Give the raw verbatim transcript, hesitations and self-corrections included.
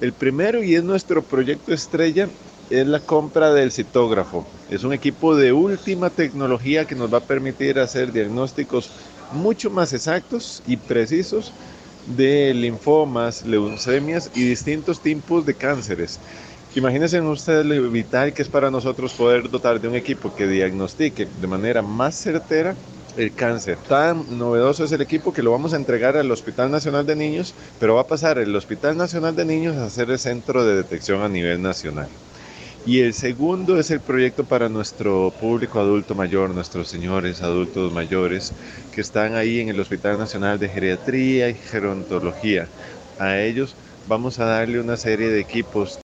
El primero, y es nuestro proyecto estrella, es la compra del citógrafo. Es un equipo de última tecnología que nos va a permitir hacer diagnósticos mucho más exactos y precisos de linfomas, leucemias y distintos tipos de cánceres. Imagínense ustedes lo vital que es para nosotros poder dotar de un equipo que diagnostique de manera más certera el cáncer. Tan novedoso es el equipo que lo vamos a entregar al Hospital Nacional de Niños, pero va a pasar el Hospital Nacional de Niños a ser el centro de detección a nivel nacional. Y el segundo es el proyecto para nuestro público adulto mayor, nuestros señores adultos mayores que están ahí en el Hospital Nacional de Geriatría y Gerontología. A ellos vamos a darle una serie de equipos